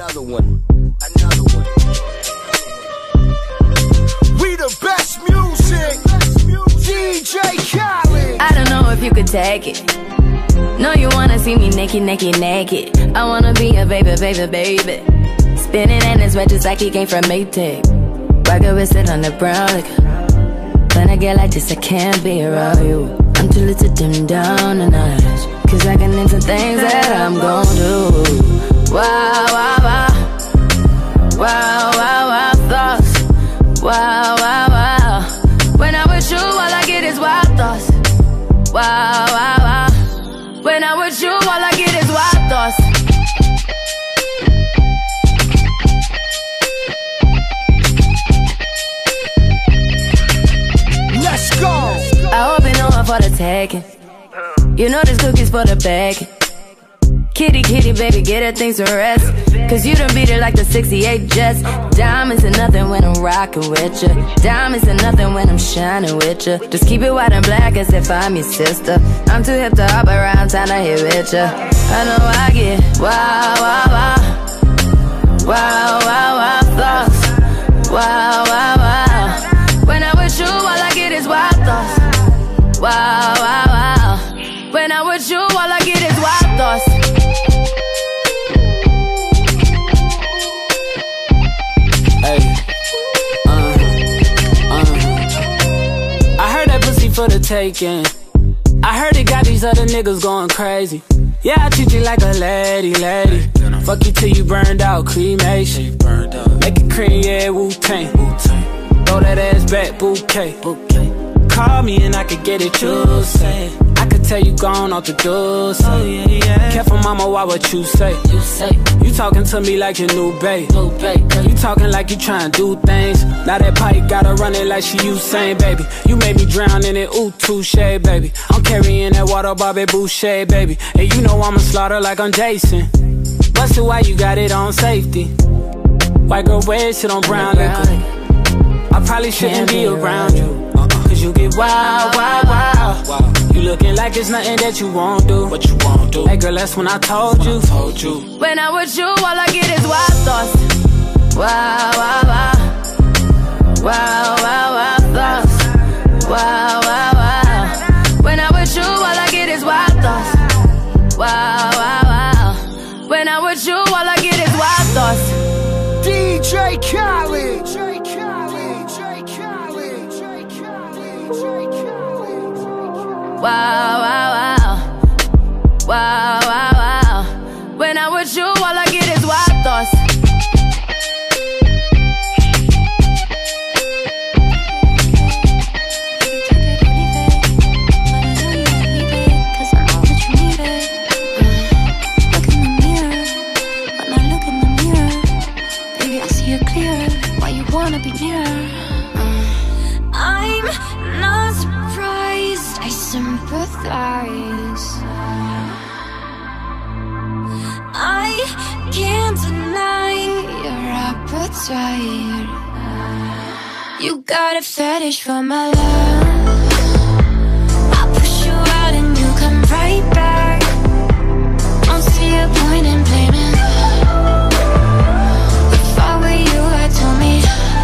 Another one. We the best music. DJ Khaled. I don't know if you could take it. No, you wanna see me naked, naked, naked. I wanna be a baby, baby, baby. Spinning in his red just like he came from Maytag. Rocket with it on the brown liquor. When I get like this, I can't be around you. I'm too little to dim down a notch, cause I can into things that I'm gon' do. Wow, wow, wow. Wow, wow, wow, thoughts. Wow, wow, wow. When I'm with you, all I get is wild thoughts. Wow, wow, wow. When I'm with you, all I get is wild thoughts. Let's go. I hope you know I'm for the taking. You know this cookie's for the bag. Kitty, kitty, baby, get her things to rest. Cause you done beat it like the 68 Jets. Diamonds are nothing when I'm rockin' with ya. Diamonds are nothing when I'm shining with ya. Just keep it white and black as if I'm your sister. I'm too hip to hop around town to hit with ya. I know I get wow, wow, wow. Wow, wow, wow, thoughts. Wow, wow, wow. When I'm with you, all I get is wild thoughts. Wow, wow, wow. When I'm with you, all I get is wild thoughts. I heard that pussy for the taking. I heard it got these other niggas going crazy. Yeah, I treat you like a lady, lady. Fuck you till you burned out, cremation. Make it cream, yeah, Wu-Tang. Throw that ass back, bouquet. Call me and I could get it, you say. I could tell you gone off the door, say. Oh, yeah, yeah. Careful, mama, why what you say? You talking to me like your new babe. You talking like you trying to do things. Now that pipe gotta run it like she Usain, baby. You made me drown in it, ooh, touche, baby. I'm carrying that water, Bobby Boucher, baby. And you know I'ma slaughter like I'm Jason. Busted, why you got it on safety? White girl wear shit on brown liquor. I probably shouldn't be around you. Cause you get wild, wild, wild. You looking like it's nothing that you won't do. What you won't do? Hey girl, that's when I told you. When I'm with you, all I get is wild thoughts. Wow, wow, wow. Wow, wow, wow, thoughts. Wow, wow, wow. When I'm with you, all I get is wild thoughts. Wow, wow, wow. When I'm with you, all I get is wild thoughts. DJ Khaled. Wow, wow, wow. Wow, wow, wow. When I'm with you, all I get is wild thoughts. Wanna be near. I'm not surprised, I sympathize. I can't deny your appetite. You got a fetish for my love. I push you out and you come right back. Don't see a point in blaming. If I were you, I'd tell me.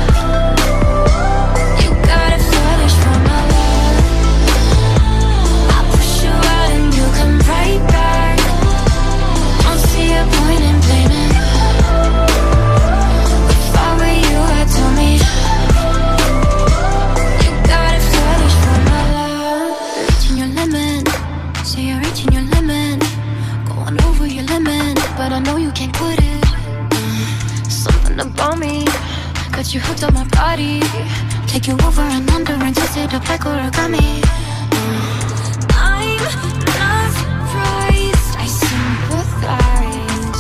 But I know you can't quit it. Something about me got you hooked on my body. Take you over and under and twist it up like origami. I'm not surprised, I sympathize.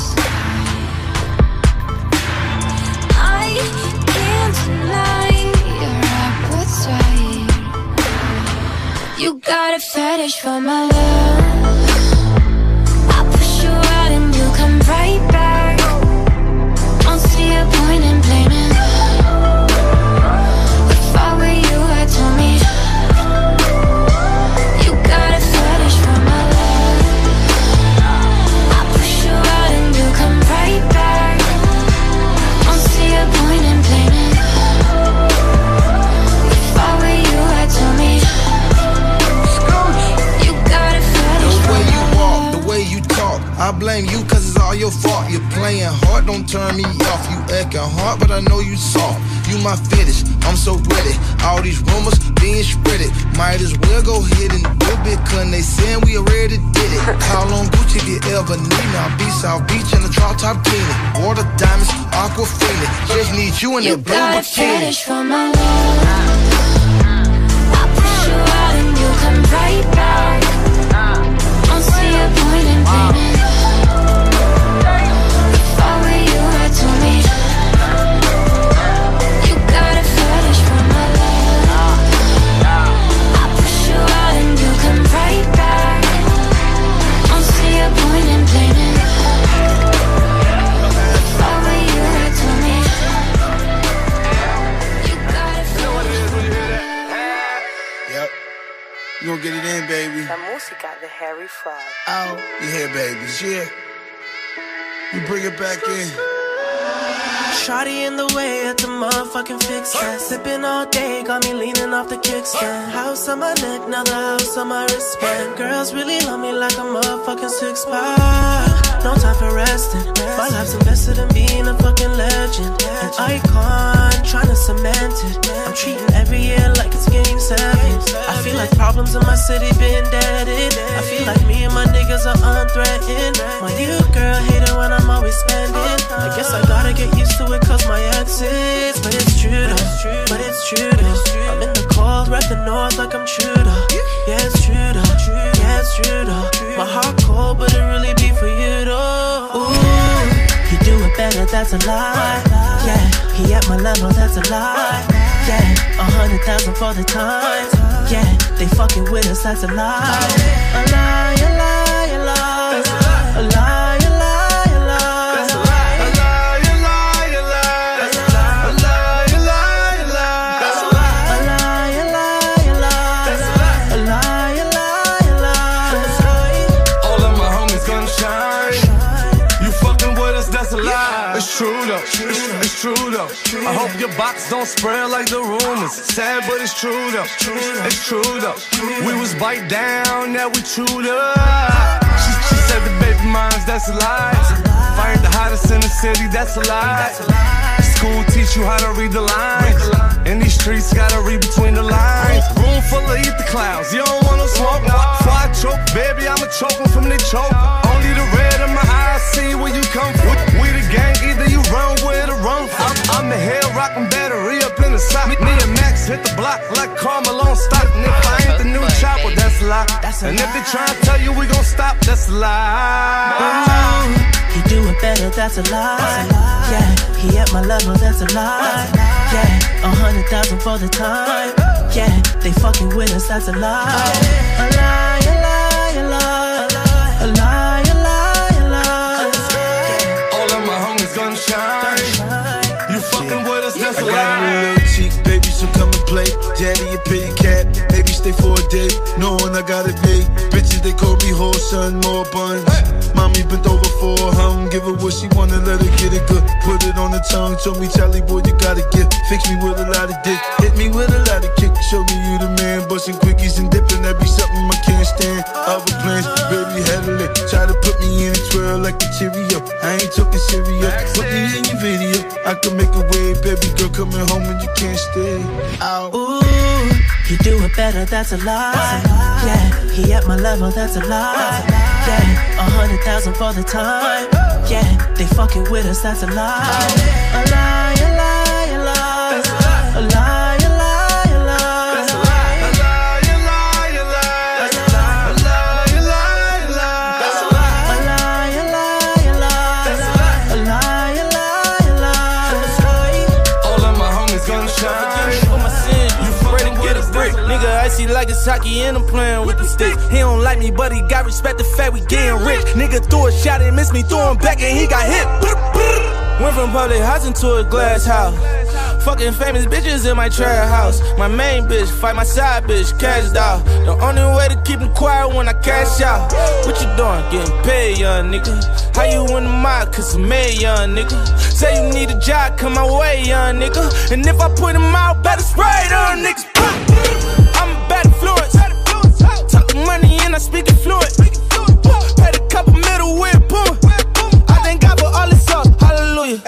I can't deny your appetite. You got a fetish for my love. Come right back. Don't see a point in blaming. If I were you, I'd tell me. You got a fetish for my love. I push you out and you come right back. playing hard, don't turn me off. You acting hard, but I know you soft. You my fetish, I'm so ready. All these rumors being spreaded. Might as well go ahead and do it, cause they saying we already did it. Call on Gucci if you ever need me. I'll be South Beach in the drop top cleaning. Water diamonds, aquafina. Just need you in that blue bikini. You got a fetish for my love. I push you out and you come right back. Don't see a point in blaming. If I were you, I'd do me. You got a fetish for my love. I push you out and you come right back. Don't see a point in blaming. If I were you, I'd do me. You got a fetish for my love. Yep. You gon' get it in, baby. La música de Harry Fraud. Oh, you hear, babies, yeah. You bring it back in. Shawty in the way at the motherfucking fix that. Sipping all day, got me leaning off the kickstand. House on my neck, now the house on my wristband. Girls really love me like a motherfucking six-pack. No time for resting. My life's invested in being a fucking legend. An icon, trying to cement it. I'm treating every year like it's game 7. I feel like problems in my city been deaded. I feel like me and my niggas are unthreatened. My new girl hate it when I'm always spending. I guess I gotta get used to it cause my exes. But it's true though, but it's true though. I'm in the cold, rep the north like I'm Trudeau. Yeah, it's true though, yeah, it's true though. My heart cold, but it really be for you though. Ooh, he do it better, that's a lie. Yeah, he at my level, that's a lie. Yeah, 100,000 for the time. Yeah, they fucking with us, that's a lie. A lie, a lie, a lie. A lie, a lie, a lie. That's a lie. A lie, a lie, a lie. That's a lie. A lie, a lie, a lie. That's a lie. A lie, a lie, a lie. That's a lie. A lie, a lie, a lie. That's right. All of my homies gonna shine. You fucking with us, that's a lie. It's true though, it's true though. I hope your box don't spread like the rumors. Sad but it's true though, it's true though. We was bite down, now we chewed up. She said the baby moms, that's a lie. Fired the hottest in the city, that's a lie. School teach you how to read the lines. In these streets, gotta read between the lines. Room full of ether clouds, you don't want no smoke. Before I choke, baby, I'ma choke them from the choke. Only the red in my eyes see where you come from. We the gang, either you run with or run from. I'm the hell rockin' battery up in the sock. Me and Max hit the block like Carmelo stock. And if I ain't the new chopper, that's a lie. And if they try to tell you we gon' stop, that's a lie. He do it better, that's a lie. Yeah, he at my level, that's a lie. Yeah, 100,000 for the time. Yeah, they fucking with us, that's a lie. A lie, a lie, a lie. A lie, a lie, a lie. All of my homies gonna shine. You fucking with us, that's a lie. I got a little cheek, baby, so come and play. Daddy a pity cat, maybe stay for a day. Knowing I got it made. Bitches, they call me whole son, more buns. Mommy bent over for her hum. Give her what she wanna, let her get it good. Put it on the tongue, told me, Charlie boy, you gotta get. Fix me with a lot of dick, hit me with a lot of kick. Show me you the man, busting quickies and dipping. That be something I can't stand. Other plans, baby, handle it. Try to put me in a twirl like a Cheerio. I ain't talking serious. Put me in your video. I can make a wave, baby girl, coming home and you can't stay. Ow. Ooh, he do it better, that's a lie. Yeah, he at my level, that's a lie. Yeah, 100,000 for the time. Yeah, they fucking with us, that's a lie. A lie, a lie, a lie. A lie, a lie, a lie. That's a lie. A lie, a lie, a lie. That's a lie. A lie, a lie, a lie. That's a lie. A lie, a lie, a lie. That's a lie. A lie, a lie, a lie. That's right. All of my homies gonna shine. For my sin, you ready to get a brick. Nigga, icy like it's hockey and I'm playing with the sticks. He don't like me, but he got respect the fact we getting rich. Nigga threw a shot and missed me, threw him back and he got hit. Went from public housing to a glass house. Fucking famous bitches in my trap house. My main bitch fight my side bitch, cashed out. The only way to keep him quiet when I cash out. What you doing? Getting paid, young nigga. How you in the mob? Cause I'm made, young nigga. Say you need a job, come my way, young nigga. And if I put him out, better spray them niggas. I'm a bad influence. Talking money and I speak it fluent. Paid a couple middle with boom. I thank God for all this sauce.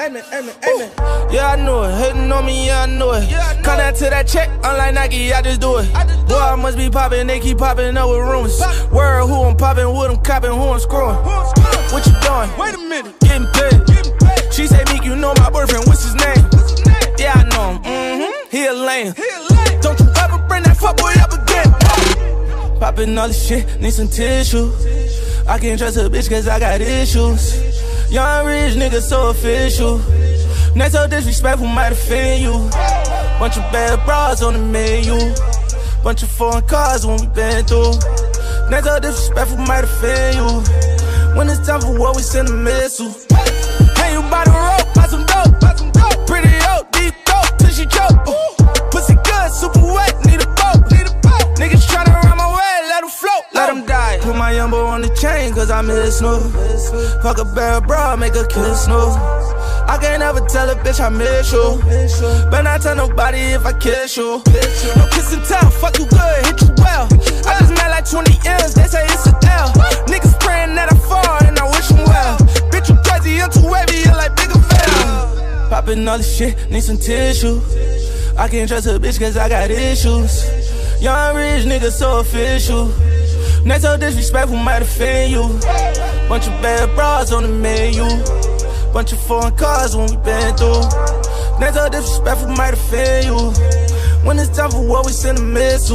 amen, amen, amen. Yeah, I knew it. Hating on me, yeah, I knew it. Come down to that check, unlike Nike, I just do it. Boy, I must be popping, they keep popping up with rumors. Word, who I'm popping with, I'm copping, who I'm screwing. What you doing? Wait a minute. Getting paid. She say, Meek, you know my boyfriend, what's his name? Yeah, I know him. He a lame. Don't you ever bring that fuckboy up again. Popping all this shit, need some tissue. I can't trust a bitch cause I got issues. Young rich nigga so official. Next so disrespectful might offend you. Bunch of bad bras on the menu. Bunch of foreign cars when we been through. Next so disrespectful might offend you. When it's time for war we send a missile. Hey, you by the rope, buy some dope. Pretty old, deep dope till she choke. Pussy good, super wet, need a boat. Niggas tryna run my way, let them float, let them die. Put my young boy on the chain cause I miss no. Fuck a bad bra, make her kiss no. I can't ever tell a bitch I miss you. Better not tell nobody if I kiss you. No kiss and tell, fuck you good, hit you well. I just met like 20 M's, they say it's a L. Niggas praying that I fall and I wish them well. Bitch you crazy, I'm too wavy, you're like Bigger Bell. Popping all this shit, need some tissue. I can't trust a bitch cause I got issues. Young rich nigga so official. Next so disrespectful might offend you. Bunch of bad bras on the menu. Bunch of foreign cars when we been through. Next so disrespectful might offend you. When it's time for war we send a missile.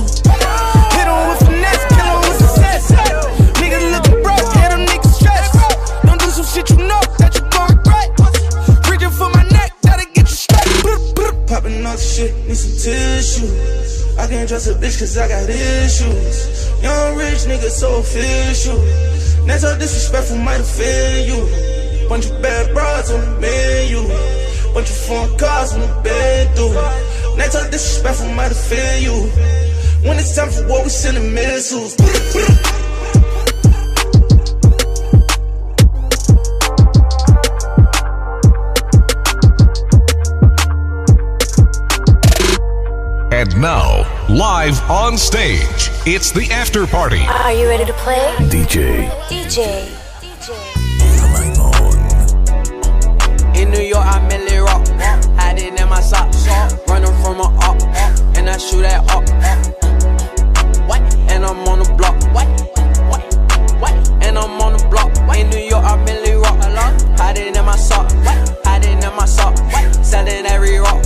Hit em with finesse, kill em with success. Niggas looking broke, hit them niggas stressed. Don't do some shit you know that you gon' regret. Reaching for my neck, that'll get you straight. Popping all the shit, need some tissue. I can't trust a bitch cause I got issues. Young rich nigga so official. Next so disrespectful might offend you. Bunch of bad bras on the menu. Bunch of foreign cars when we been through. Next so disrespectful might offend you. When it's time for war we send the missiles. And now, live on stage, it's the after party. Are you ready to play? DJ. In New York, I merely rock. Hiding in my socks. Running from a up. And I shoot at up. And I'm on the block. And I'm on the block. In New York, I merely rock. Hiding in my sock. Hiding in my sock. Selling every rock.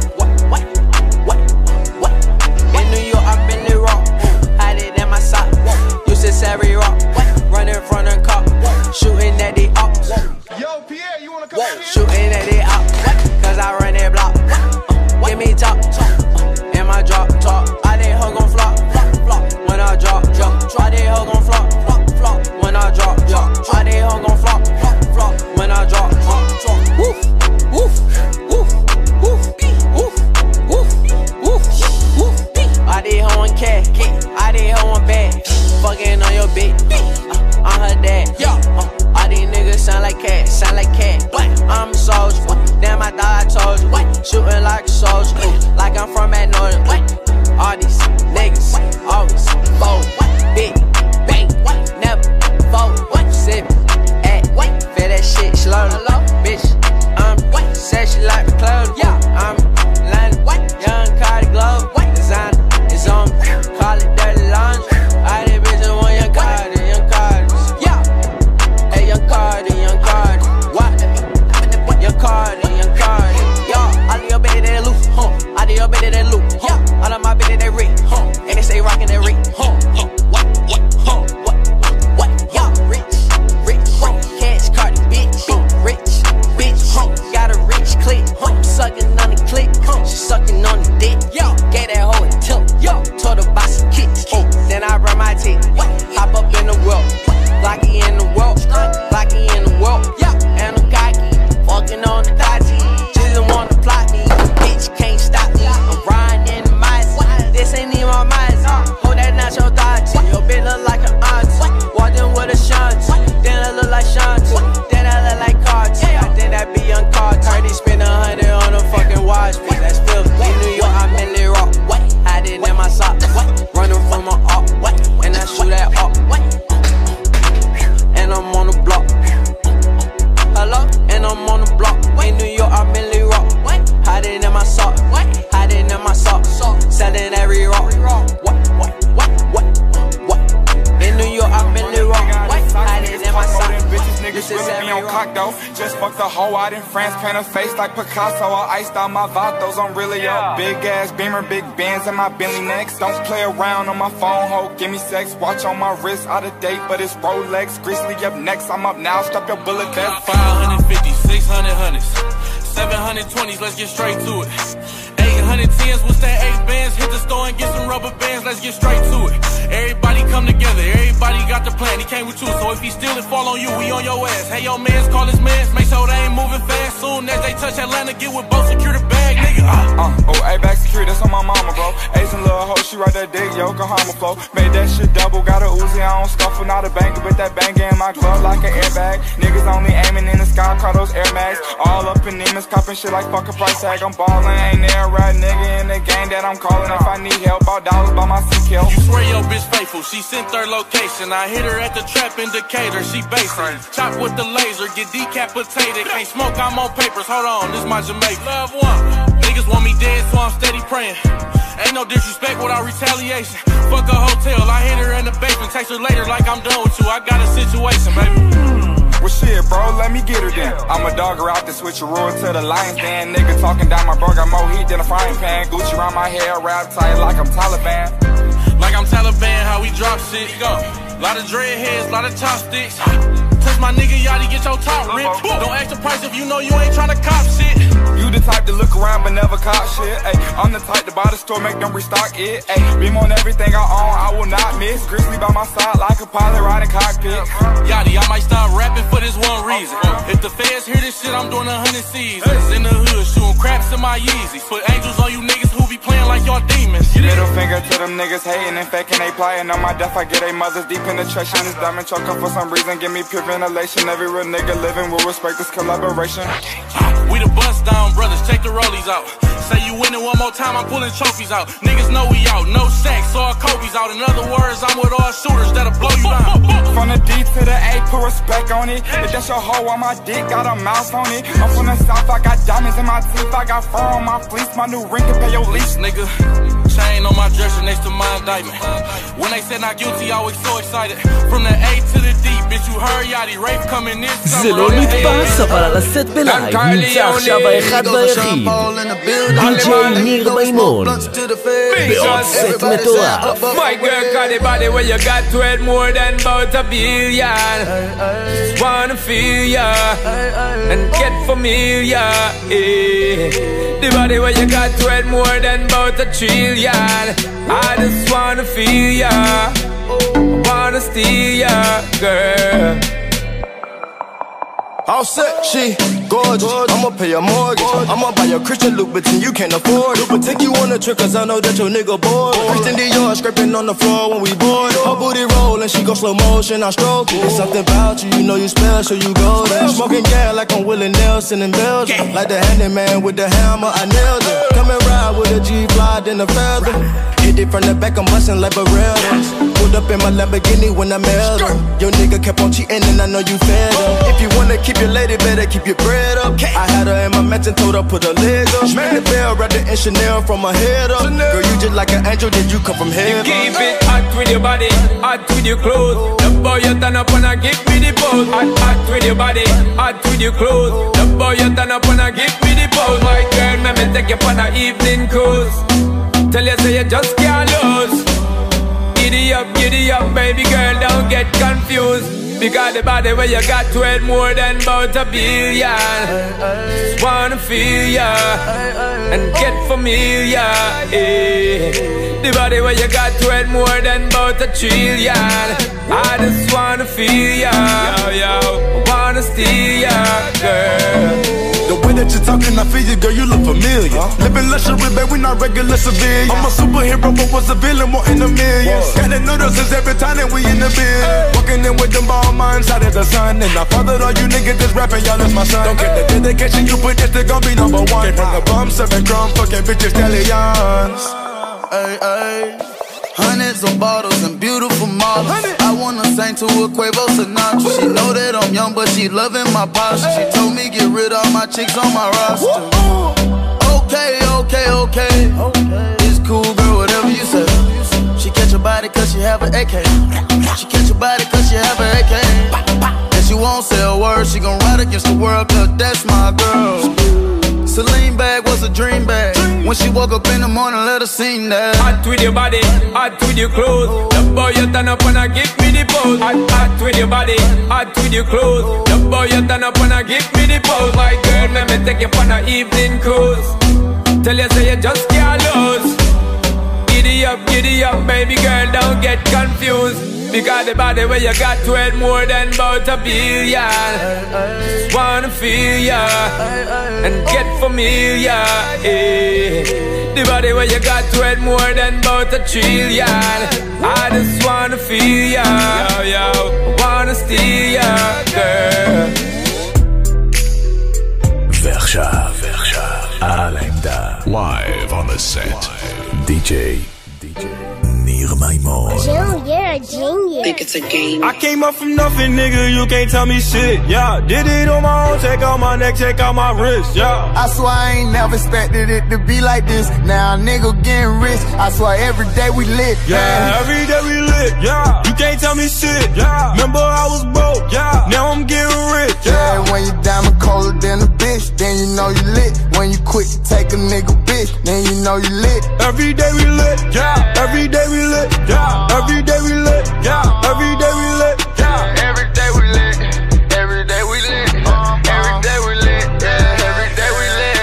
In New York, I merely rock. Hiding in my sock. Used to every rock. Running from the cop. Shooting at the ops. Yo, Pierre, you wanna come out here? Shooting at it up, cause I run that block. Give me top, in my drop, top. I did her gon' flop, when I drop. I did her gon' flop, when I drop. I did her gon' flop, when I drop. Woof, woof, woof, woof, woof, woof, woof, woof. I did her one cat, I did her one bag. Fucking on your bitch, I'm her dad. All these niggas sound like cat. I'm a soldier, damn I thought I told you. Shooting like a soldier, like I'm from at Northern. All these niggas always fold. Big bang, never fold. Sip at, feel that shit slowly. Bitch, said she like my clothes. I'm London, young Cardi Globe. Designer is on me, call it dirty laundry. All these bitches want young Cardi, young Cardi. Hey, young Cardi, young Cardi. What? Young Cardi, young Cardi. Yo, all of your bitches they loose, all of your bitches they loose, all of my bitches they rich, and they stay rockin' that rich, what? Yo, rich, cash Cardi, bitch, rich, got a rich click, sucking on the click, she sucking on the dick, gave that hoe a tip, told her buy some kicks, then I run my teeth, hop up in the world, Glocky in the world, and I'm cocky, walking on the dodgy, just wanna plot me, bitch can't stop me, I'm riding in the mice, this ain't even my mice, hold that nacho dodgy, your bitch look like an auntie, walked in with a shanty, then I look like shanty, then I look like Carti, I think that be young Carti, spend 100 on a fucking watch piece, that's filthy, in New York I'm in the rock, hiding in my sock, running from my up, and I shoot that up, and I'm on the block. Hello? And I'm on the block. In New York, out in France, paint a face like Picasso. I iced out my vatos, I'm really up. Big ass Beamer, big Benz and my Bentley next. Don't play around on my phone, ho, give me sex. Watch on my wrist, out of date, but it's Rolex. Grizzly up next, I'm up now, stop your bullet death. 550, 600 hundreds, 720s, let's get straight to it. 810s, what's that 8 bands? Hit the store and get some rubber bands, let's get straight to it. Everybody come together, everybody got the plan, he came with you. So if he steal it, fall on you, we on your ass. Hey, your mans, call his mans, make sure they ain't moving fast. Soon as they touch Atlanta, get with both, secure the bag, nigga. Oh, A-back security, that's on my mama, bro. Ace and little hoe, she right that dick, Yokohama flow. Made that shit double, got a Uzi, I don't scuffle, not a banger, but that banger in my glove like an airbag. Niggas only aiming in the sky, call those Air Max. All up in demons, copping shit like fuck a price tag. I'm ballin', ain't there, right nigga in the game that I'm calling. If I need help, all dollars by my CQ. You swear your bitch faithful, she sent her location. I hit her at the trap indicator, she basic. Chop with the laser, get decapitated. Can't smoke, I'm on papers, hold on, this my Jamaica. Love one, niggas want me dead, so I'm steady praying. Ain't no disrespect without retaliation. Fuck a hotel, I hit her in the basement. Text her later like I'm done with you, I got a situation, baby. Well shit, bro, let me get her then. I'm a dogger out the switcheroo to the Lions Den. Nigga talking down my bro, got more heat than a frying pan. Gucci around my hair, wrapped tight like I'm Taliban. Like I'm Taliban, how we drop shit. Go. Lot of dreadheads, lot of chopsticks. Touch my nigga Yachty, get your top ripped. Don't ask the price if you know you ain't tryna cop shit. You the type to look around but never cop shit. Ay, I'm the type to buy the store, make them restock it. Ay, beam on everything I own, I will not miss. Grizzly by my side like a pilot riding cockpit. Yachty, I might stop rapping for this one reason. If the feds hear this shit, I'm doing 100 seasons. In the hood, shooting craps in my Yeezys. Put angels on you niggas who be playing like y'all demons. Middle finger to them niggas hating and faking they playing. On my death, I get they mothers deep penetration. This diamond choke up for some reason, give me pure ventilation. Every real nigga living will respect this collaboration. We the bust down brothers, check the rollies out. Say you winning one more time, I'm pulling trophies out. Niggas know we out, no sacks, all Kobe's out. In other words, I'm with all shooters that'll blow you down. From the D to the A, put respect on it. If that's your hoe on my dick, got a mouse on it. I'm from the south, I got diamonds in my teeth, I got fur on my fleece. My new ring can pay your lease, nigga. Chain on my dresser next to my indictment. When they said not guilty, I was so excited. From the A to the D, bitch, you heard Yachty, Rafe coming in summer. זה לא נתפס, אבל על הסט בלייב נמצא עכשיו האחד והיחיד די.ג'יי ניר מימון בעוד סט מטורף. My girl got the body where you got to it more than about a billion. Just wanna feel ya and get familiar, yeah. The body where you got to it more than about a trillion. I just wanna feel ya, wanna steal ya, girl. All set, she gorgeous. I'ma pay a mortgage. I'ma buy a Christian Louboutin, you can't afford it. But take you on a trip, cause I know that your nigga bored. Christian Dior scraping on the floor when we board. Her booty rollin', she go slow motion, I stroke it. There's something about you, you know you special, you golden. Smoking gas like I'm Willie Nelson in Belgium. Like the handyman with the hammer, I nailed it. Come and ride with a G-Fly, then a feather. Hit it from the back, I'm bustin' like Barrett's. Pulled up in my Lamborghini when I mailed her. Your nigga kept on cheating and I know you fed him. If you wanna keep your lady, better keep your bread up. I had her in my mansion, told her put her leg up. Ring the bell, wrapped it in Chanel from my head up. Girl, you just like an angel, did you come from heaven? You keep it hot with your body, hot with your clothes. The boy you turn up and I give me the pose. Hot with your body, hot with your clothes. The boy you turn up and I give me the pose. My girl, let me take you on an evening cruise. Tell you say you just can't lose. Giddy up, baby girl, don't get confused. Because the body where you got to it more than about a billion. Just wanna feel ya and get familiar, yeah. The body where you got to it more than about a trillion. I just wanna feel ya, yo, wanna steal ya, girl. The way that you're talking, I feel you, girl, you look familiar. Living luxury, babe, we not regular civilians. I'm a superhero, but was a villain, more in the millions. Gotta notice us every time that we in the bed. Walking in with them ball minds out of the sun. And I fathered all you niggas that's rapping, y'all is my son. Don't get the dedication you put, this they gon' be number one. Came from the bum, serving crumb, fucking bitches, stallions. Ay, ay. Hundreds of bottles and beautiful models. I wanna sing to a Quavo Sinatra. She know that I'm young, but she loving my posture. She told me get rid of my chicks on my roster. Okay. It's cool, girl, whatever you say. She catch your body cause she have an AK. She catch your body cause she have an AK. And she won't say a word. She gon' ride against the world, cause that's my girl. Celine bag was a dream bag. When she woke up in the morning, let her sing that. Hot with your body, hot with your clothes. The boy you turn up and I give me the pose. Hot with your body, hot with your clothes. The boy you turn up and I give me the pose. My girl, let me take you on an evening cruise. Tell you say you just can't lose. Giddy up, baby girl, don't get confused. Because the body where you got to it more than about a billion. Just wanna feel ya and get familiar, eh. The body where you got to it more than about a trillion. I just wanna feel ya, yo, wanna steal ya, girl. ועכשיו, על העמדה. Live on the set. DJ ניר מימון. June, you're a genius. Think it's a game. I came up from nothing, nigga, you can't tell me shit. Yeah, did it on my own, check out my neck, check out my wrist. Yeah, I swear I ain't never expected it to be like this. Now a nigga getting rich. I swear every day we lit. Yeah, every day we lit. Yeah, you can't tell me shit. Yeah, remember I was broke. Yeah, now I'm getting rich. Yeah, when you diamond colder than a bitch, then you know you lit. When you quit to take a nigga bitch, then you know you lit. Every day we lit. Yeah, every day we lit. Yeah, every day we lit. Yeah, every day we lit. Yeah, every day we lit. Every day we lit. Every day we lit. Yeah, every day we lit.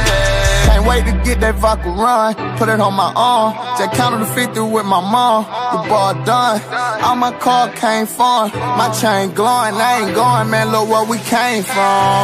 Can't wait to get that vodka run, put it on my arm. Just counted the 50 with my mom. The ball done. All my car came from. My chain glowing. I ain't going, man. Look where we came from.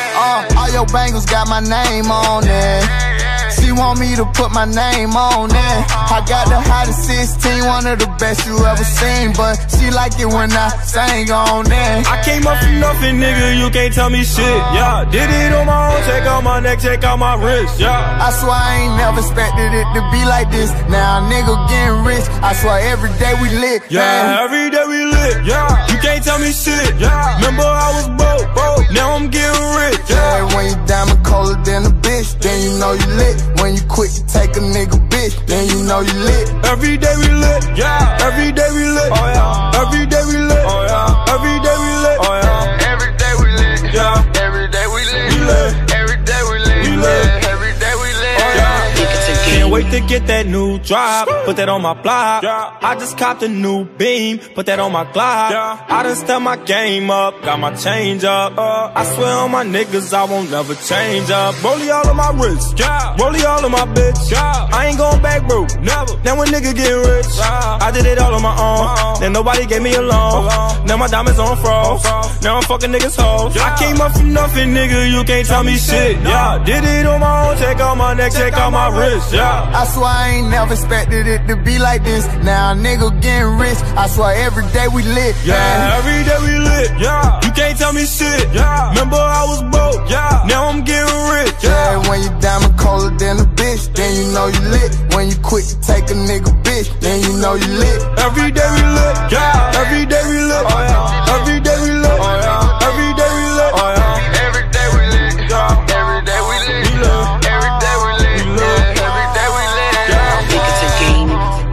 All your bangles got my name on it. She want me to put my name on it. I got the hottest 16, one of the best you ever seen. But she like it when I sang on it. I came up from nothing, nigga, you can't tell me shit. Yeah, did it on my own, check out my neck, check out my wrist. Yeah, I swear I ain't never expected it to be like this. Now a nigga getting rich. I swear every day we lit. Yeah, every day we lit. Yeah, you can't tell me shit. Yeah, remember I was broke. Now I'm getting rich. Yeah, when you diamond colder than a bitch, then you know you lit. When you quit to take a nigga bitch, then you know you lit. Every day we lit. Yeah, every day we lit. Oh yeah, every day we lit. Oh yeah, every day we lit. Oh yeah, every day we lit. Yeah, every day we lit. We lit. Every day we lit. We lit. Every day we lit. Oh yeah. Can't wait to get that new drop, put that on my block. I just copped a new beam, put that on my Glock. I done stepped my game up, got my change up. I swear on my niggas, I won't never change up. Rollie all of my wrist, rollie all of my bitch. I ain't going back, bro, never. Now a nigga get rich, I did it all on my own. Then nobody gave me a loan. Now my diamonds on froze. Now I'm fucking niggas hoes. I came up from nothing, nigga, you can't tell me shit. Yeah, did it on my own, check out my neck, check out my wrist. Yeah, I swear I ain't never expected it to be like this. Now a nigga getting rich. I swear every day we lit. Yeah, every day we lit. Yeah, you can't tell me shit. Yeah, remember I was broke. Yeah, now I'm getting rich. Yeah, when you diamond colder than a bitch, then you know you lit. When you quit to take a nigga bitch, then you know you lit. Every day we lit. Yeah, every day we lit. Oh yeah, every day we lit. Oh yeah, every day we lit. Oh yeah, every day we lit. Yeah, every day we lit. We lit. Every day we lit. We lit. Every day we lit. Yeah, I think it's a game.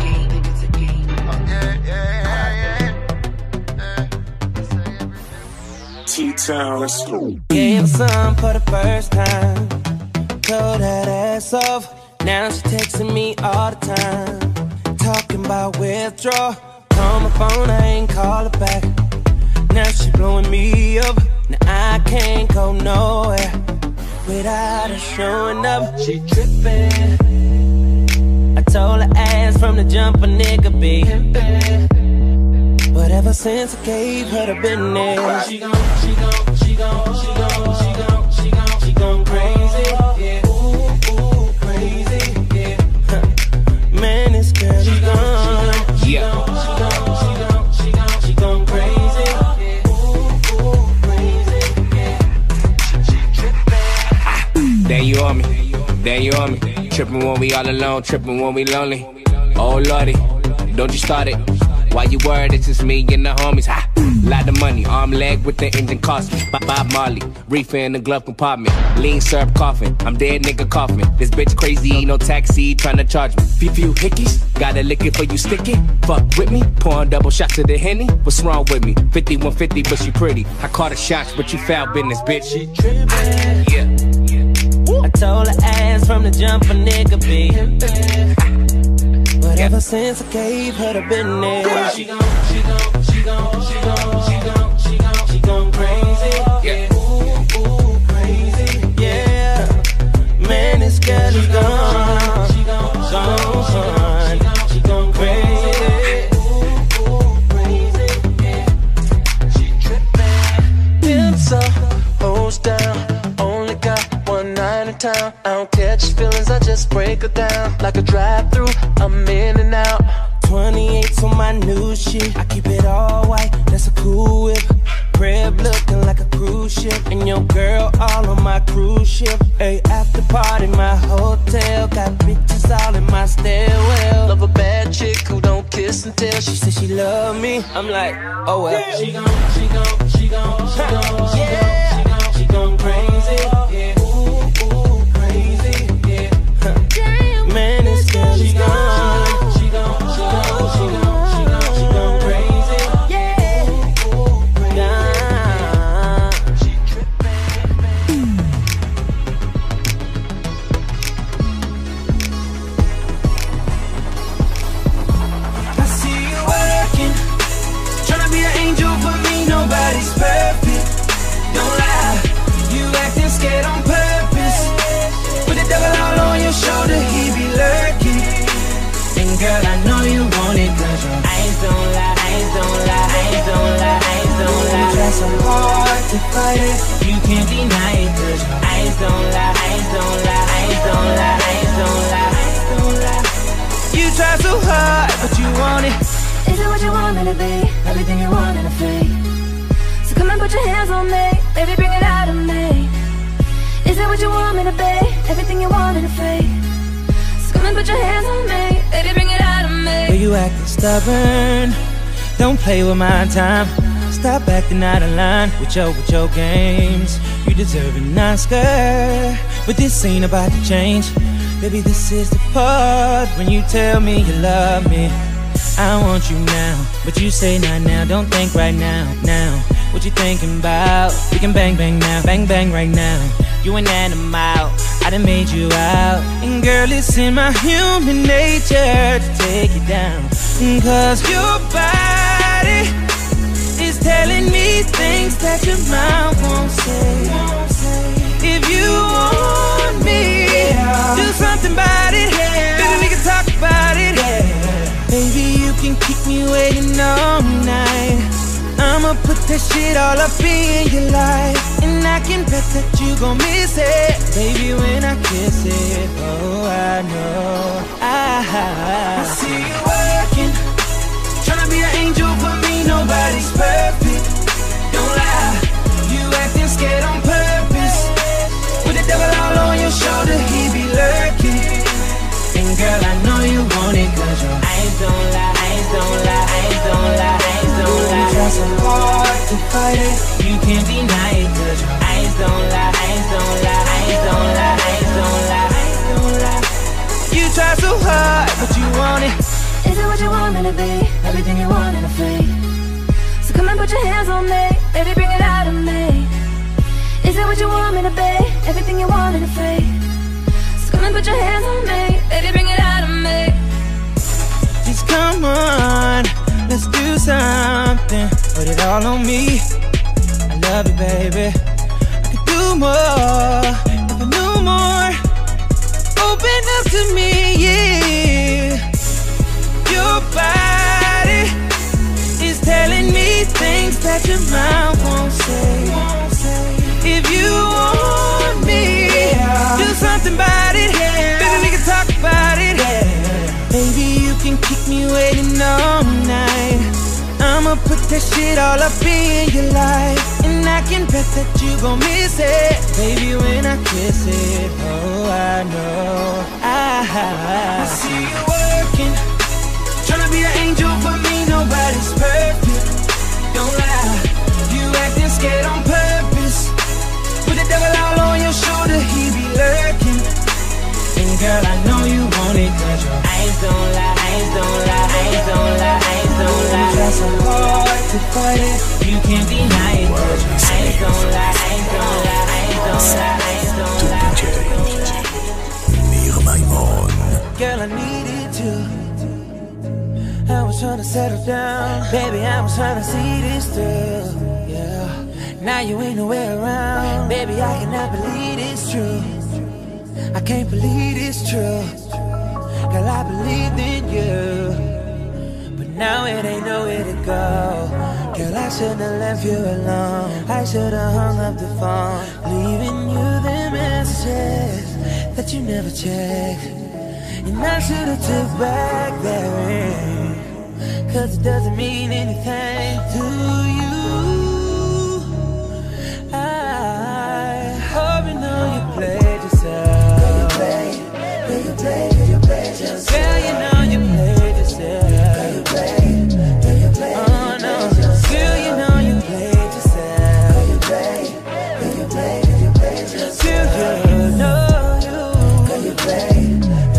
T-Town, let's go. Gave her some for the first time. Told that ass off. Now she texting me all the time. Talking about withdraw. On my phone, I ain't call her back. Now she blowing me up. Now I can't go nowhere without her showing up. She tripping. I told her ass from the jump a nigga be pimpin'. But ever since I gave her the business, she gon' crazy, yeah. Ooh, crazy, yeah. Man, this girl, she gon' crazy, yeah. Ooh, crazy, yeah. She trippin'. There you on me, there you on me. Trippin' when we all alone, trippin' when we lonely. Oh lordy, don't you start it. Why you worried? It's just me and the homies. Ha! Lot of money, arm leg with the engine cost me. Bob Marley, reefer in the glove compartment. Lean syrup coughing, I'm dead nigga coughing. This bitch crazy, no taxi, tryna charge me. Few hickeys, gotta lick it for you stick it. Fuck with me, pouring double shots of the Henny. What's wrong with me? 5150, but she pretty. I caught her shots, but you foul business, bitch. She trippin'. Yeah. I told her ass from the jump a nigga be pimpin'. But ever since I gave her the business, she gon' crazy. Yeah. Ooh, crazy. Yeah. Man, this girl is gone. She gon' crazy. Ooh, crazy. Yeah. She trippin'. Pimps up, hoes down. Only got one night in town. I don't catch feelings, I just break her down. Like a drive-through, I'm in and out. 28's on my new shit. I keep it all white, that's a cool whip. Crib looking like a cruise ship. And your girl all on my cruise ship. Hey, after party, my hotel. Got bitches all in my stairwell. Love a bad chick who don't kiss and tell. She said she love me, I'm like, oh well. Yeah. She gon' crazy. Yeah. Ooh, crazy. Yeah. Man, this girl is gone. She gon' crazy. Yeah. She trippin'. I see you working, tryna be an angel for me. Nobody's perfect. Don't lie, you acting scared on purpose. With the devil all on your shoulder, he be lurking. And girl, I know you want it, cause your eyes don't lie, eyes don't lie, eyes don't lie, eyes don't lie. You try so hard to fight it, you can't deny it, cause your eyes don't lie, eyes don't lie, eyes don't lie, eyes don't lie, eyes don't lie. You try so hard, but you want it. Is it what you want me to be? Everything you want and afraid. So come and put your hands on me, baby, bring it out of me. Is it what you want me to be? Everything you want and afraid. So come and put your hands on me, baby, bring it out of me. Well, you acting stubborn, don't play with my time. Stop acting out of line with your games. You deserve an Oscar, but this ain't about to change. Baby, this is the part when you tell me you love me. I want you now, but you say not now, don't think right now, now. What you thinking about? We can bang bang now, bang bang right now. You an animal, I done made you out. And girl, it's in my human nature to take you down. Cause your body is telling me things that your mouth won't say. If you want me, do something about it. Baby, we can talk about it. Baby, you can keep me waiting all night. I'ma put that shit all up in your life. And I can bet that you gon' miss it, baby, when I kiss it. Oh, I know I see you working, tryna be an angel for me. Nobody's perfect. Don't lie, you acting scared on purpose. With the devil all on your shoulder, he be lurking. And girl, I know you want it, cause your eyes don't lie, eyes don't lie, eyes don't lie, eyes don't lie. You try so hard to fight it, you can't deny it, cause your eyes don't lie, eyes don't lie, eyes don't lie, eyes don't lie, eyes don't lie. You try so hard, but you want it. Is it what you want me to be? Everything you want and afraid. So come and put your hands on me, baby, bring it out of me. Is it what you want me to be? Everything you want and afraid. So come and put your hands on me, baby, bring it out of me. Just come on, let's do something. Put it all on me. I love you, baby. I could do more if I knew more. Open up to me, yeah. Your body is telling me things that your mouth won't say. If you want me, do something about it. Baby, we can talk about it. Baby, you can keep me waiting all night. I'ma put that shit all up in your life. And I can bet that you gon' miss it, baby, when I kiss it. Oh, I know I see you working, tryna be an angel for me. Nobody you can't deny it. I ain't gon' lie, I ain't gon' lie, I ain't gon' lie, I ain't gon' lie. ניר מימון. Girl, I needed you. I was trying to settle down. Baby, I was trying to see this through. Yeah. Now you ain't nowhere around. Baby, I cannot believe it's true. I can't believe it's true. Girl, I believed in you, but now it ain't nowhere to go. Girl, I shouldn't have left you alone. I should have hung up the phone, leaving you the messages that you never checked. And I should have took back that ring, 'cause it doesn't mean anything to you. I hope you know you played yourself. You played yourself. Girl, you know you played yourself. You played yourself. Oh no, girl, you know you played yourself. You played yourself. Girl, you know you played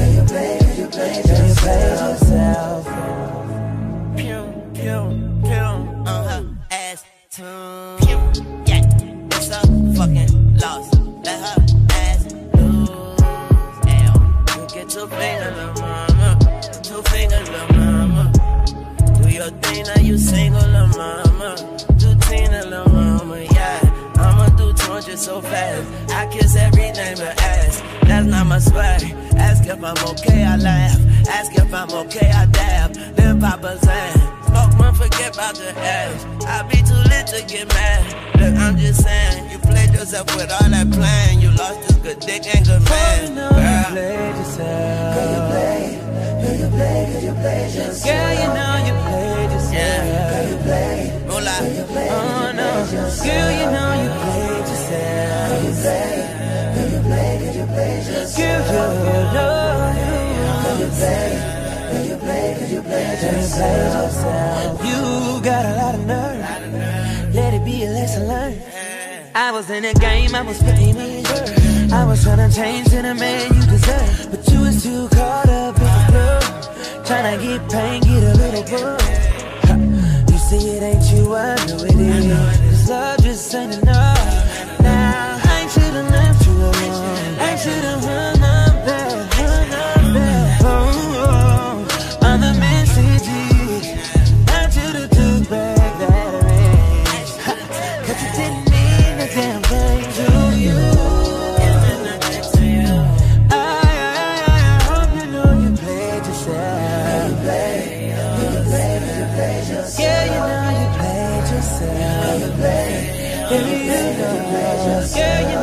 yourself. Pew, pew, pew, ass tune. Pew, yeah, it's a fucking loss. Let her ass lose. L, you get 2 fingers, lil' mama. 2 fingers, lil' mama. Do your thing, now you single, lil' mama. Do Tina, lil' mama, yeah. I'ma do 200 so fast. I kiss everything but ass. That's not my swag. Ask if I'm okay, I laugh. Ask if I'm okay, I dab. Then Papa Zan. Smoke one, forget about the ass. I be too lit to get mad. Look, I'm just saying, you played yourself with all that plan. You lost this good dick and good man. You know you played yourself. Girl, you played yourself. Girl, you know you played yourself. Yeah. Girl, you played. Hola. Oh no, girl, you know you played yourself. Girl, you played yourself. Girl, you know you played yourself. You got a lot of nerve. Let it be a lesson learned. I was in the game, I was playing it. I was trying to change to the man you deserve, but you was too caught up in the flow, trying to get pain, get a little buzz. You see it ain't you, I know it is. 'Cause love just ain't enough. Now I should've left you alone. I should've hung up there, on the messages. I should've took back that ring, 'cause you didn't mean a damn thing to you. I hope you know you played yourself. Yeah, you know you played yourself. Yeah, you know you played yourself.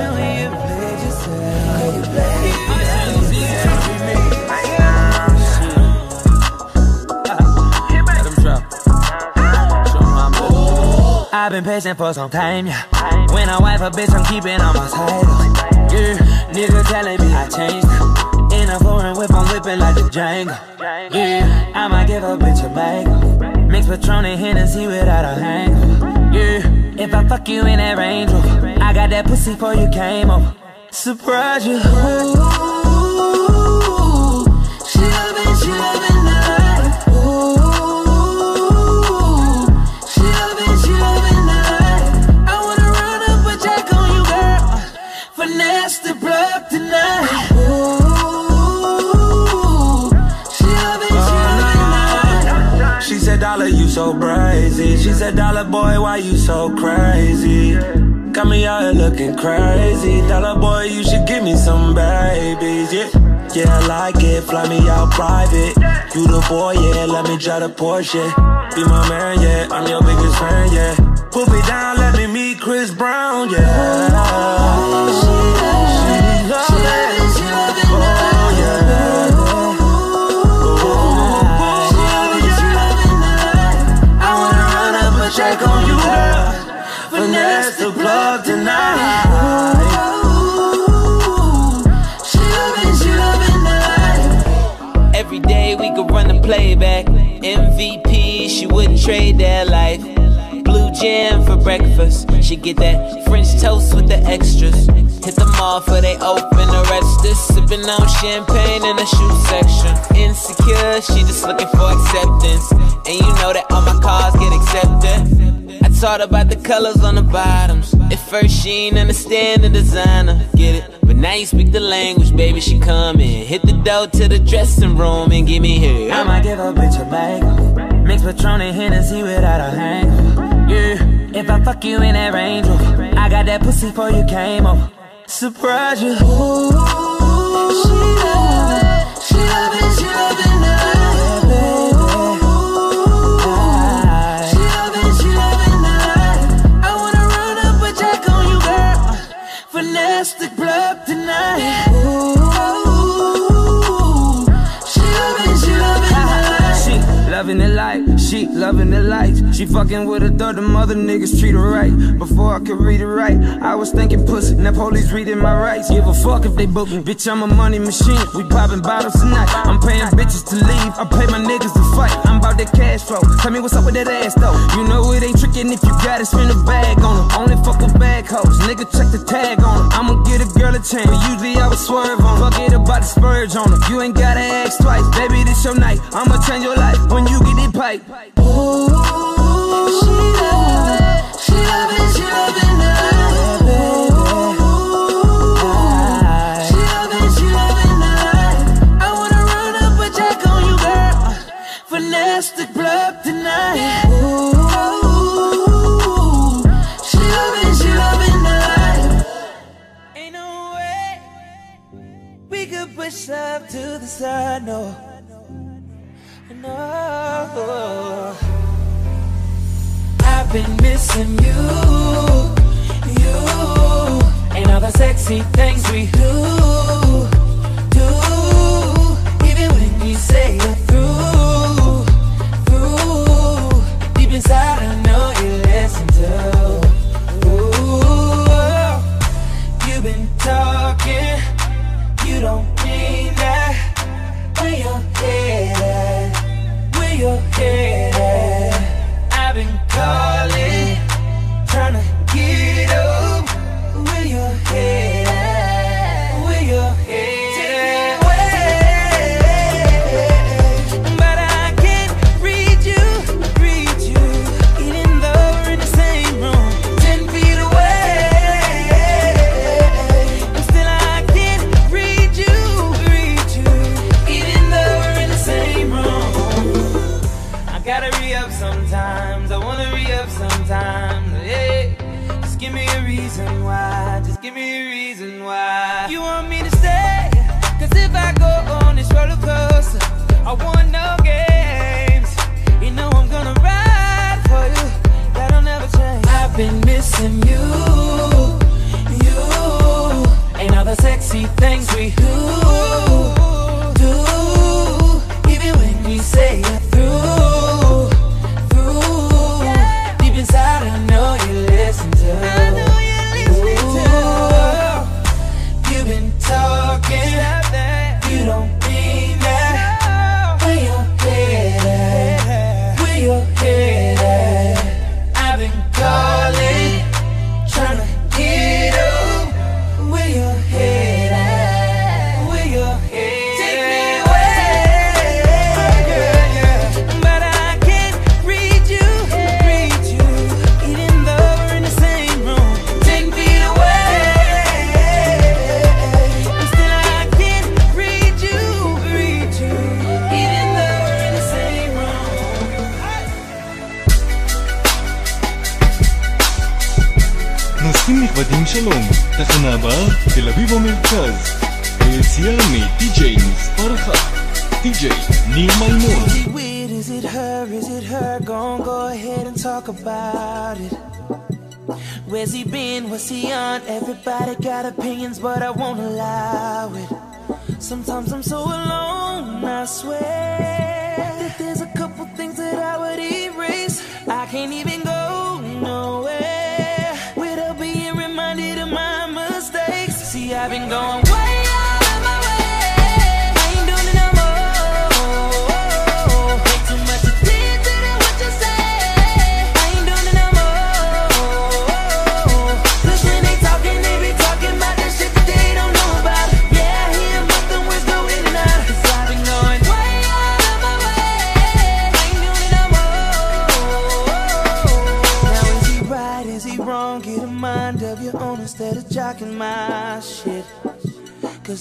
I've been patient for some time, yeah. When I wife a bitch, I'm keeping on my title. Yeah, nigga telling me I changed. In a foreign whip, I'm whipping like a Django. Yeah, I might give a bitch a mango. Mix Patron and Hennessy without a hangover. Yeah, if I fuck you in that Range Rover, I got that pussy before you came over. Surprise you. Ooh, she loving the life. Ooh, she loving the life. I wanna run up a check on you, girl. Finesse the plug tonight. Ooh, she loving the life. She said, "Dollar, you so brazy." She said, "Dollar boy, why you so crazy? Got me out here looking crazy. Dollar boy, you should give me some babies, yeah. Yeah, I like it, fly me out private. You the boy, yeah, let me drive the Porsche. Be my man, yeah, I'm your biggest fan, yeah. Put me down, let me meet Chris Brown, yeah. She check on you, girl. Finesse the plug tonight. Ooh, she loving the life. Every day we could run the playback. MVP, she wouldn't trade that life. Blue jam for breakfast. She get that French toast with the extras. Hit the mall for they open the register. Sipping on champagne in the shoe section. Insecure, she just looking for acceptance. And you know that all my cars get accepted. I taught about the colors on the bottoms. At first she ain't understand the designer, get it? But now you speak the language, baby, she coming. Hit the door to the dressing room and give me here. I might give a bitch a makeover. Mix Patron and Hennessy without a hangover. Yeah, if I fuck you in that Range Rover, I got that pussy before you came over. Surprise you. Ooh, she loving the Finesse club tonight. Ooh, she loving the light. She loving the lights. She fucking with her, thought them other niggas treat her right. Before I could read it right, I was thinking pussy. Now police reading my rights. Give a fuck if they book me. Bitch, I'm a money machine. We popping bottles tonight. I'm paying bitches to leave. I pay my niggas to fight. I'm about that cash flow. Tell me what's up with that ass though. You know it ain't trickin' if you got it. Spend a bag on them. Only fuck with bag hoes. Nigga, check the tag on them. I'ma get a girl a chance. Usually I would swerve on them. Forget about the spurge on them. You ain't gotta ask twice. Baby, this your night. I'ma change your life when you get it pipe. Ooh, she loving the life. She loving the life. I wanna run up a jack on you, girl. Finesse the club tonight. Ooh, she loving the life. Ain't no way we could push up to the side, no. No, I've been missing you, and all the sexy things we do. Even when you say you're through. Deep inside I know you listen to. Ooh, you've been talking, you don't mean that. Where your head at? Your head at. I've been calling, trying to get up. Where your head at? Where your head at? But I can't read you, even though we're in the same room, 10 feet away. And still I can't read you, even though we're in the same room. Gotta re-up sometimes, I wanna re-up sometimes, hey. Just give me a reason why, just give me a reason why. You want me to stay, cause if I go on this roller coaster, I want no games. You know I'm gonna ride for you, that'll never change. I've been missing you, and all the sexy things we do. Even when we say you're through. Inside, I know you listen to. I know you listen to. You've been talking, you don't mean that. Where your head at? Where your head at? I've been calling, trying to get up. Where your head at? Where your head at? נוסעים נכבדים שלום, תחנה הבאה, תל אביב המרכז. היציאה מ-DJ מספר 1, DJ ניר מימון. Is it weird, is it her, go ahead and talk about it. Where's he been, what's he on, everybody got opinions but I won't allow it. Sometimes I'm so alone, I swear that there's a couple things that I would erase. I can't even go nowhere without being reminded of my mistakes. See, I've been going way out of my way. I ain't doing it no more. Way too much attention to what you say. I ain't doing it no more. Cause when they talking, they be talking about the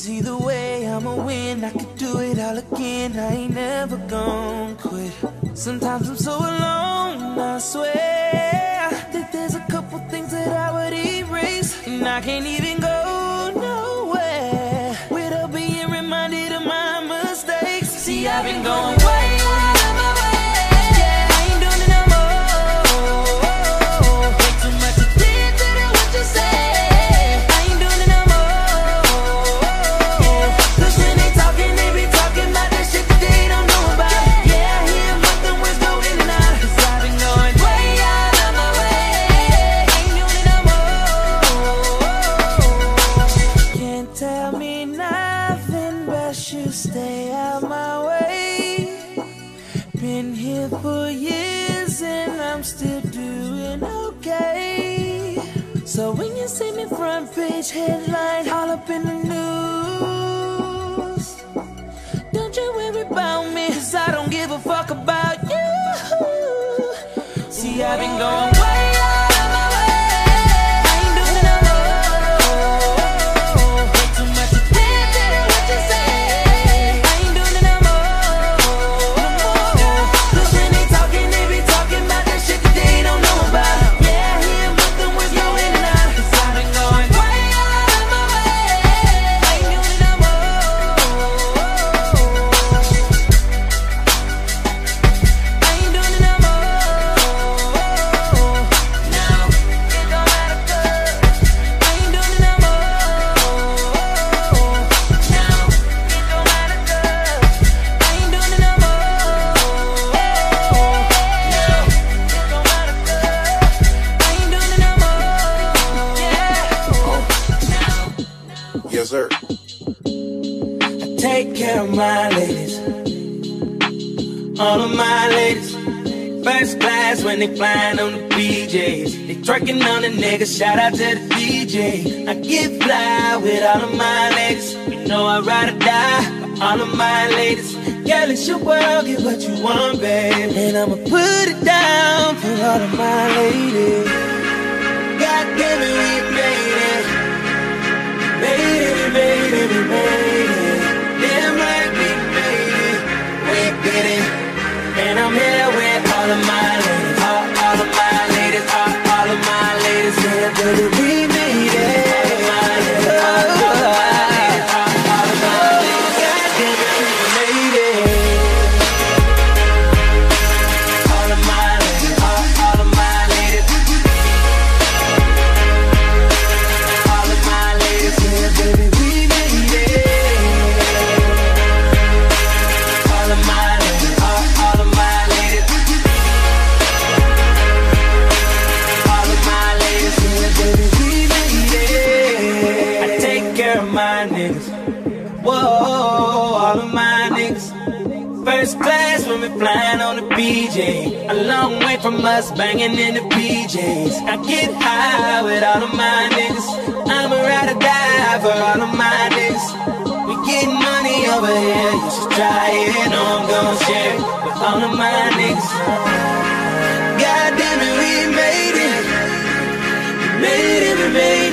either way, I'ma win. I could do it all again. I ain't never gon' quit. Sometimes I'm so alone, I swear that there's a couple things that I would erase, and I can't even go nowhere without being reminded of my mistakes. See, I've been going way out of my way. Yeah, I ain't doing it no more. Way too much attention to what you say. Stay out my way. Been here for years and I'm still doing okay. So when you see me front page headline, all up in the news, don't you worry about me, 'cause I don't give a fuck about you. See, I've been going way out of my way. I ain't doing it no more. Way too much attention to what you say. Yes, sir. I take care of my ladies, all of my ladies. First class when they flying on the PJs. They twerking on the niggas, shout out to the DJ. I get fly with all of my ladies. You know I'd ride or die for all of my ladies. Girl, it's your world, get what you want, babe. And I'ma put it down for all of my ladies. God damn it, we made it. Made it, we made it, we made it. Damn right, we made it. We did it. And I'm here with all of my ladies, all of my ladies, all of my ladies. Yeah, baby, we made it. All of my ladies, all of my ladies, all of my ladies. God damn it, we made it. All of my ladies, all of my ladies. All of my ladies, yeah, baby, we made it. All of my ladies, all of my ladies. All of my ladies, yeah, baby, we made it. I take care of my niggas. Whoa, all of my niggas. First class when we flying on the PJ. A long way from us banging in the PJs. I get high with all of my niggas. I'ma ride or die for all of my niggas. We getting money over here, you should try it. No, I'm gon' share it with all of my niggas. God damn it, we made it. We made it, we made it.